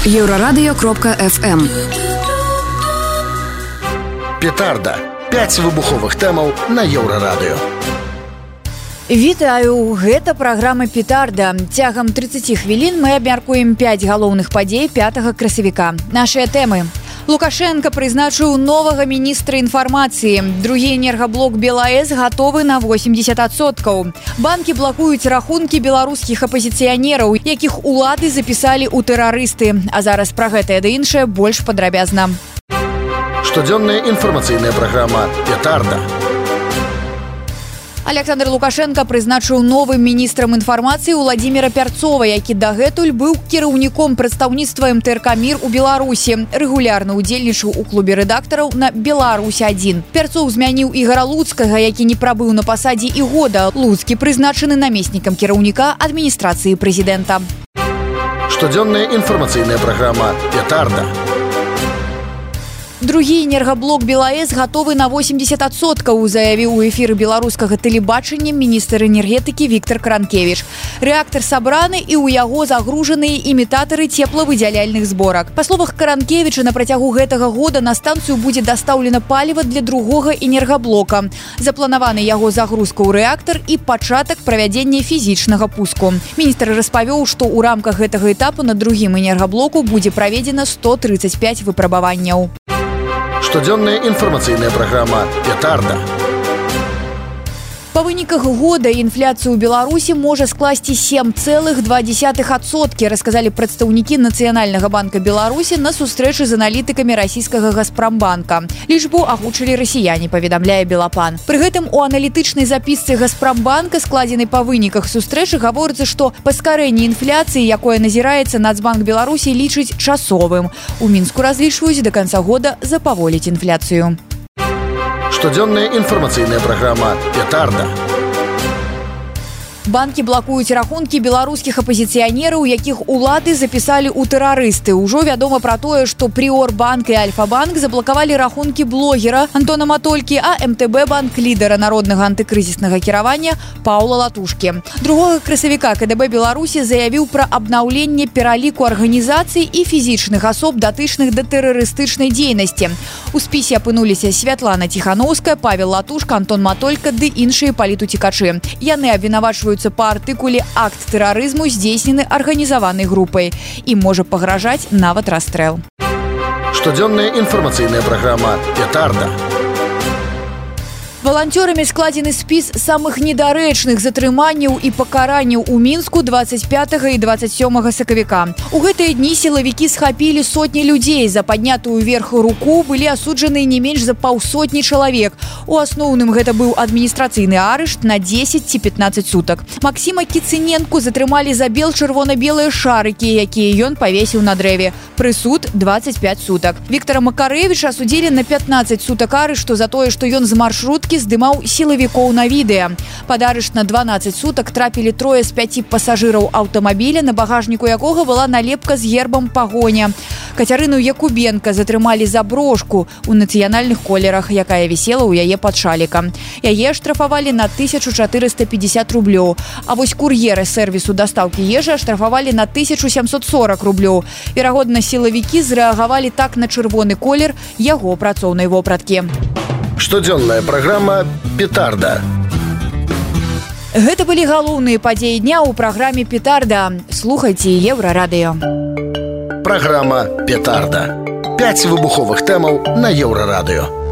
Еврорадио.FM. Петарда. 5 выбуховых тэмаў на Еўрарадыё. Вітаю, гэта праграма «Петарда». Цягам 30 хвілін мы абмяркуем 5 галоўных падзей 5 красавіка. Нашыя тэмы. Лукашенко прызначыў новага міністра інфармацыі. Другі энергаблок БелАЭС гатовы на 80%. Банкі блакуюць рахункі беларускіх апазіцыянераў, якіх улады запісалі ў тэрарысты. А зараз пра гэтае ды іншае больш падрабязна. Штодзённая інфармацыйная праграма «Петарда». Александр Лукашенко прызначыў новым міністрам інфармацыі Владимира Пярцова, які дагэтуль быў кіраўніком прадстаўніцтва МТРК «Мір» у Беларусі. Рэгулярна ўдзельнічаў у клубе рэдактараў на «Беларусь-1». Пярцоў змяніў Ігора Луцкага, які не прабыў на пасадзе і года. Луцкі прызначаны намеснікам кіраўніка адміністрацыі прэзідэнта. Штодзённая інфармацыйная праграма «Петарда». Другі энергаблок БелАЭС гатовы на 80%, заявіў у эфіры беларускага тэлебачання міністр энергетыкі Віктор Кранкевіч. Рэактар сабраны і ў яго загружаныя імітатары цеплавыдзяляльных зборак. Па словах Кранкевіча, на працягу гэтага года на станцыю будзе дастаўлена паліва для другога энергаблока. Запланаваны яго загрузка ў рэактар і пачатак правядзення фізічнага пуску. Міністр распавёў, што ў рамках гэтага этапу на другім энергаблоку будзе праведзена 135 выпрабаванняў. Штодзённая інфармацыйная праграма «Петарда». Па выніках года інфляцыю ў Беларусі можа скласці 7,2%, расказалі прадстаўнікі Нацыянальнага банка Беларусі на сустрэчы з аналітыкамі расійскага Газпромбанка. Лічбу агучылі расіяне, паведамляе Белапан. Пры гэтым у аналітычнай запісцы Газпромбанка, складзенай па выніках сустрэчы, гаворыцца, што паскарэнне інфляцыі, якое назіраецца, Нацбанк Беларусі лічыць часовым. У Мінску разлічваюць да канца года запаволіць інфляцыю. Штодзённая інфармацыйная праграма «Петарда». Банкі блакуюць рахункі беларускіх апазіцыянераў, якіх улады запісалі ў тэрарысты. Ужо вядома пра тое, што Прыорбанк і Альфа-банк заблакавалі рахункі блогера Антона Матолькі, а МТБ-банк лідара народнага антыкрызіснага кіравання Паўла Латушкі. 2 красавіка КДБ Беларусі заявіў пра абнаўленне пераліку арганізацый і фізічных асоб, датычных да тэрарыстычнай дзейнасці. У спісе апынуліся Святлана Ціханаўская, Павел Латушка, Антон Матолька ды іншыя палітуцікачы. Яны абвінавачваюць па артыкуле «Акт тэрарызму здзейснены арганізаванай групай» і можа пагражаць нават расстрэл. Штодзённая інфармацыйная праграма «Петарда». Валанцёрамі складзены спіс самых недарэчных затрыманняў і пакаранняў у Мінску 25 і 27 сакавіка. У гэтыя дні сілавікі схапілі сотні людзей. За паднятую ўверх руку былі асуджаны не менш за паўсотні чалавек. У асноўным гэта быў адміністрацыйны арышт на 10 ці 15 сутак. Максіма Кіцыненку затрымалі за бел-чырвона-белыя шарыкі, якія ён павесіў на дрэве. Прысуд 25 сутак. Віктара Макарэвіча асудзілі на 15 сутак арышту за тое, што ён з маршруткі здымаў сілавікоў на відэа. Пад арышт на 12 сутак трапілі 3 з 5 пасажыраў аўтамабіля, на багажніку якога была налепка з гербам пагоня. Кацярыну Якубенка затрымалі за брошку у нацыянальных колерах, якая вісела ў яе пад шалікам. Яе штрафавалі на 1450 рублёў. А вось кур'ера сэрвісу дастаўкі ежы штрафавалі на 1740 рублёў. Верагодна, сілавікі зрэагавалі так на чырвоны колер яго працоўнай вопраткі. Штодзённая праграма «Петарда». Гэта былі галоўныя падзеі дня ў праграме «Петарда». Слухайце Еўрарадыё. Праграма «Петарда». 5 выбуховых тэмаў на Еўрарадыё.